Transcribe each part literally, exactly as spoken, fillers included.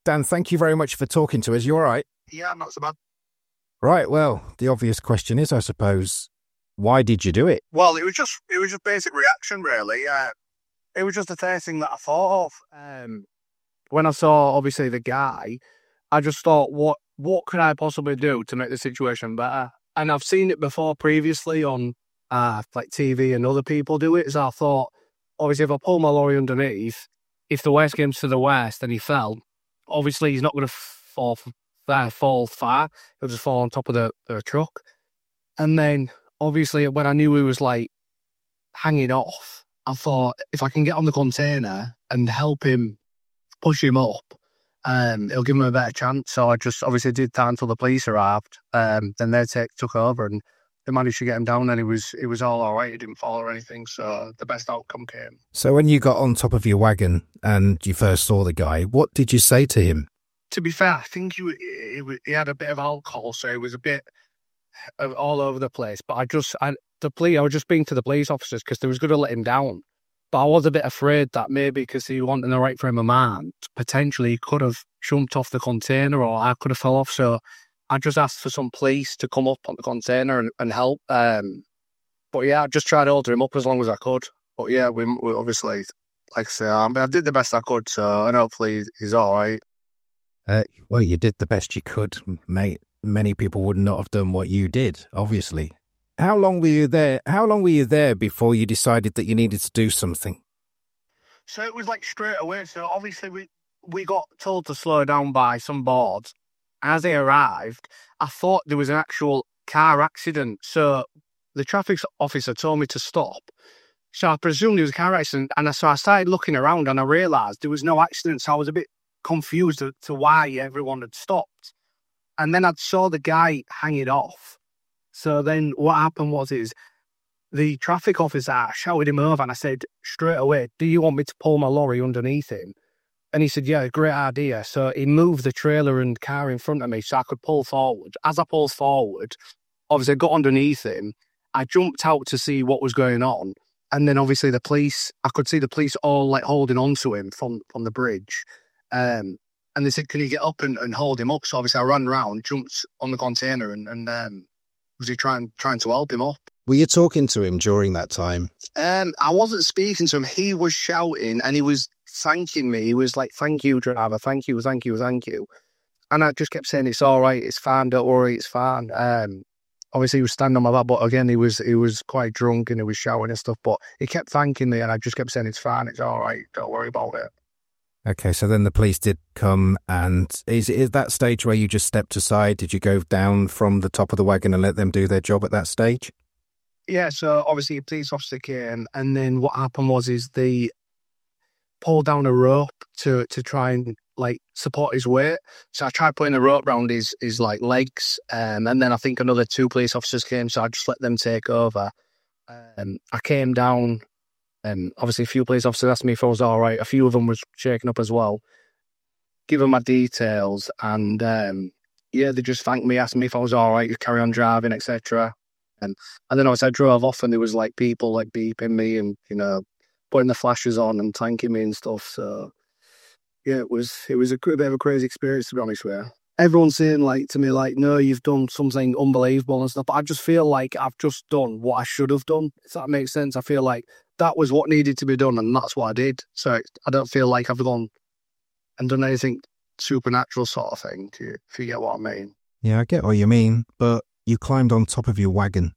Dan, thank you very much for talking to us. You all right? Yeah, not so bad. Right, well, the obvious question is, I suppose, why did you do it? Well, it was just it was just basic reaction, really. Uh, it was just the first thing that I thought of. Um, when I saw, obviously, the guy, I just thought, what what could I possibly do to make the situation better? And I've seen it before previously on uh, like T V and other people do it. So I thought, obviously, if I pull my lorry underneath, if the worst comes to the worst and he fell, obviously he's not going to fall uh, fall far. He'll just fall on top of the, the truck. And then, obviously, when I knew he was like hanging off, I thought if I can get on the container and help him push him up, um, it'll give him a better chance. So I just obviously did that until the police arrived. Um, then they take, took over and they managed to get him down. And it was it was all all right. He didn't fall or anything. So the best outcome came. So when you got on top of your wagon and you first saw the guy, what did you say to him? To be fair, I think he, he, he had a bit of alcohol, so he was a bit all over the place. But I just, I, the police, I was just speaking to the police officers because they was going to let him down. But I was a bit afraid that maybe because he wasn't the right frame of mind, potentially he could have jumped off the container or I could have fell off. So I just asked for some police to come up on the container and, and help. Um, but yeah, I just tried to hold him up as long as I could. But yeah, we, we obviously, like I say, I, I did the best I could. So and hopefully he's all right. Uh, well, you did the best you could, mate. Many people would not have done what you did, obviously. How long were you there? How long were you there before you decided that you needed to do something? So it was like straight away. So obviously we, we got told to slow down by some boards. As they arrived, I thought there was an actual car accident. So the traffic officer told me to stop. So I presumed there was a car accident. And so I started looking around and I realised there was no accident. So I was a bit confused as to why everyone had stopped. And then I saw the guy hanging off. So then what happened was is the traffic officer shouted him over and I said straight away, do you want me to pull my lorry underneath him? And he said, yeah, great idea. So he moved the trailer and car in front of me so I could pull forward. As I pulled forward, obviously I got underneath him. I jumped out to see what was going on. And then obviously the police, I could see the police all like holding on to him from, from the bridge. Um, and they said, can you get up and, and hold him up? So obviously I ran around, jumped on the container and, and um, was he trying trying to help him up. Were you talking to him during that time? Um, I wasn't speaking to him. He was shouting and he was thanking me. He was like, thank you, driver. Thank you, thank you, thank you. And I just kept saying, it's all right. It's fine. Don't worry. It's fine. Um, obviously he was standing on my back, but again, he was he was quite drunk and he was shouting and stuff, but he kept thanking me and I just kept saying, it's fine. It's all right. Don't worry about it. Okay, so then the police did come, and is is that stage where you just stepped aside? Did you go down from the top of the wagon and let them do their job at that stage? Yeah, so obviously a police officer came, and then what happened was is they pulled down a rope to to try and like support his weight. So I tried putting a rope around his his like legs, um, and then I think another two police officers came, so I just let them take over. Um, I came down. Um, obviously, a few police officers asked me if I was all right. A few of them was shaken up as well. Give them my details, and um, yeah, they just thanked me, asked me if I was all right, to carry on driving, et cetera. And and then obviously I drove off, and there was like people like beeping me and you know putting the flashes on and thanking me and stuff. So yeah, it was it was a bit of a crazy experience, to be honest with you. Everyone's saying like to me like, no, you've done something unbelievable and stuff, but I just feel like I've just done what I should have done. If that makes sense, I feel like that was what needed to be done, and that's what I did. So I don't feel like I've gone and done anything supernatural sort of thing, to, if you get what I mean. Yeah, I get what you mean, but you climbed on top of your wagon,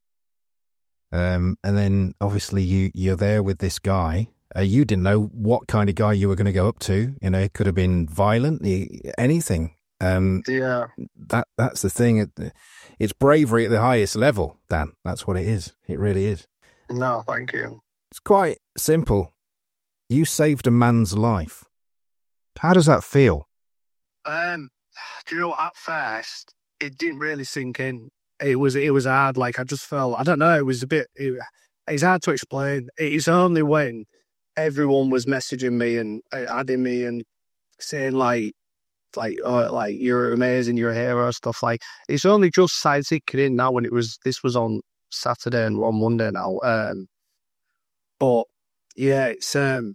um, and then obviously you, you're there with this guy. Uh, you didn't know what kind of guy you were going to go up to. You know, it could have been violent, anything. Um, yeah. That That's the thing. It's bravery at the highest level, Dan. That's what it is. It really is. No, thank you. It's quite simple. You saved a man's life. How does that feel? Um, do you know, at first, it didn't really sink in. It was it was hard. Like, I just felt, I don't know, it was a bit, it, it's hard to explain. It's only when everyone was messaging me and adding me and saying, like, like, oh, like, you're amazing, you're a hero, stuff like, it's only just started sinking in now when it was, this was on Saturday and on Monday now. Um, But yeah, it's um,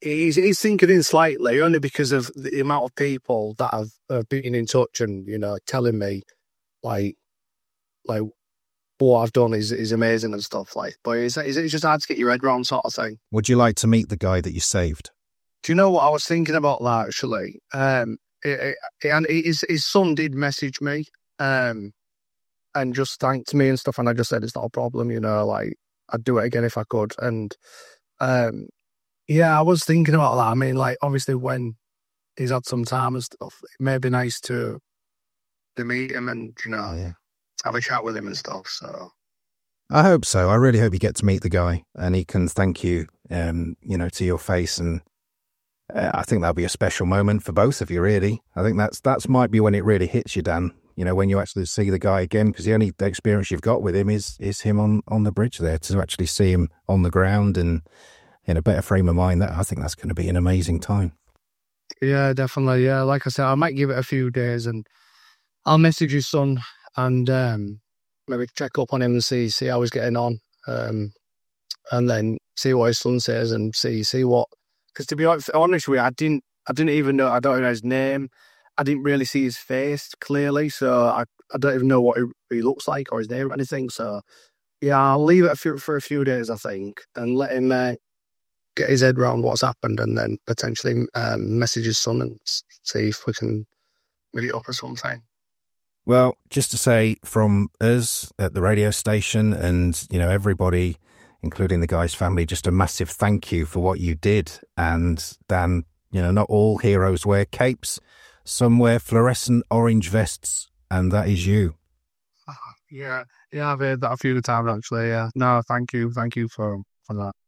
he's he's thinking in slightly only because of the amount of people that have, have been in touch and you know telling me like like what I've done is is amazing and stuff like. But it's it's just hard to get your head around sort of thing. Would you like to meet the guy that you saved? Do you know what I was thinking about that actually? Um, it, it, and his his son did message me, um, and just thanked me and stuff, and I just said it's not a problem, you know, like I'd do it again if I could, and um. Yeah, I was thinking about that. I mean, like, obviously, when he's had some time and stuff, it may be nice to to meet him and, you know, Yeah. have a chat with him and stuff. So, I hope so. I really hope you get to meet the guy and he can thank you, um, you know, to your face. And uh, I think that'll be a special moment for both of you, really. I think that's that's might be when it really hits you, Dan. You know, when you actually see the guy again, because the only experience you've got with him is is him on, on the bridge there. To actually see him on the ground and in a better frame of mind, that I think that's going to be an amazing time. yeah, definitely. Yeah, like I said, I might give it a few days and I'll message his son and um, maybe check up on him and see see how he's getting on, um, and then see what his son says and see see what. Because to be honest, honest with you, I didn't I didn't even know I don't know his name. I didn't really see his face clearly, so I, I don't even know what he, he looks like or his name or anything. So yeah, I'll leave it a few, for a few days, I think, and let him. Uh, get his head around what's happened and then potentially um, message his son and see if we can meet it up or something. Well, just to say from us at the radio station and, you know, everybody, including the guy's family, just a massive thank you for what you did. And Dan, you know, not all heroes wear capes. Some wear fluorescent orange vests, and that is you. Yeah, yeah, I've heard that a few times actually, yeah. No, thank you, thank you for, for that.